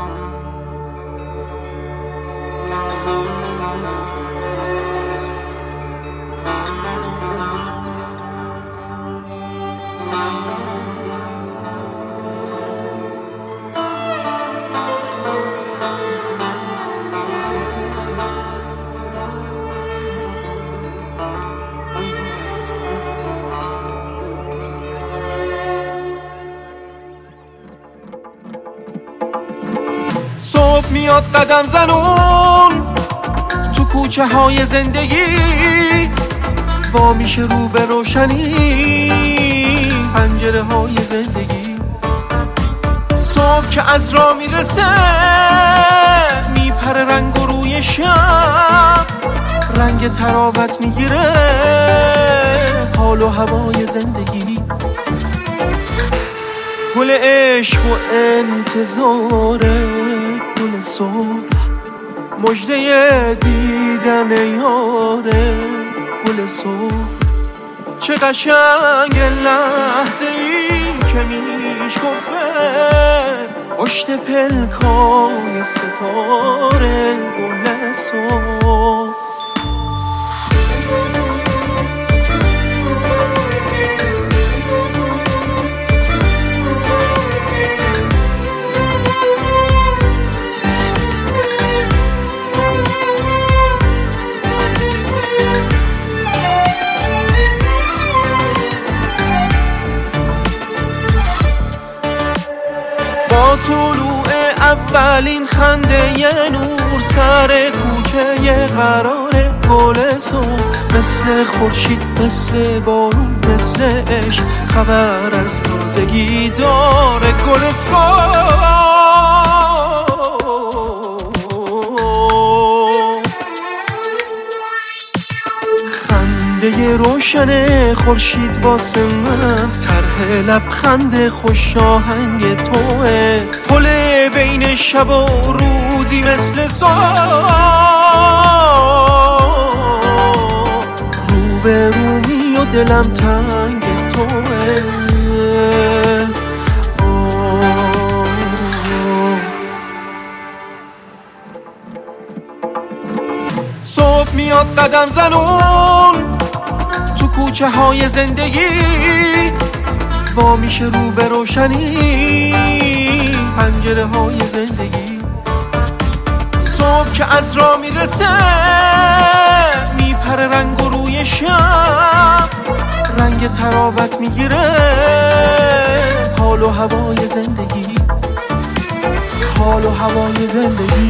صبح میاد قدم زنون تو کوچه های زندگی، وا میشه رو به روشنی پنجره های زندگی. صبح که از راه میرسه میپره رنگ و روی شب، رنگ تراوت میگیره حال و هوای زندگی. گل عشق و انتظار گل صبح، مژده دیدن یاره گل صبح. چه قشنگ لحظه ای که میشکفه پشت پلکای ستاره گل صبح. با طلوع اولین خنده یه نور سر کوچه یه قراره گل صبح، مثل خورشید مثل بارون مثل عشق خبر از تازگی داره گل صبح. خنده روشن خورشید واسه من طرح لبخند خوش آهنگ توه، پل بین شب و روزی مثل صبح، رو به رومی و دلم تنگ توه. صبح میاد قدم زنون تو کوچه های زندگی، وا میشه رو به روشنی پنجره های زندگی. صبح که از راه میرسه میپره رنگ و روی شب، رنگ تراوت میگیره حال و هوای زندگی، حال و هوای زندگی.